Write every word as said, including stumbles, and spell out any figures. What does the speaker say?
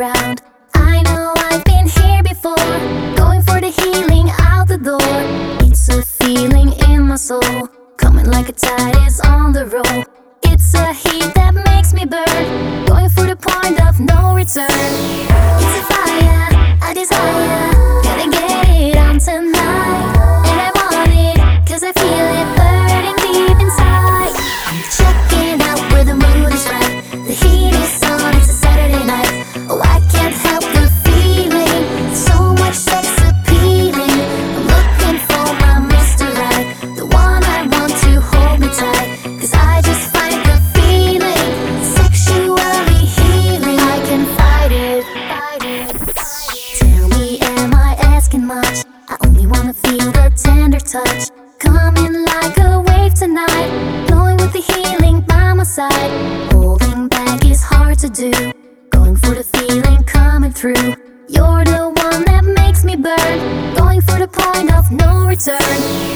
around. I know I've been here before, going for the healing out the door. It's a feeling in my soul, coming like a tide is on the roll. It's a heat that makes me burn, going for the point of no return. It's a fire, a desire, gotta get it on tonight. And I want it, cause I feel it burning deep inside. I'm checking out where the mood is right, the heat is on, it's a Saturday night. Oh, I can't help the feeling, so much sex appealing. I'm looking for my Mister Right, the one I want to hold me tight. Cause I just find the feeling sexually healing. I can fight it, fight it, fight it. Tell me, am I asking much? I only wanna feel the tender touch, coming like a wave tonight, blowing with the healing by my side. Holding back is hard to do, going for the feeling coming through. You're the one that makes me burn, going for the point of no return.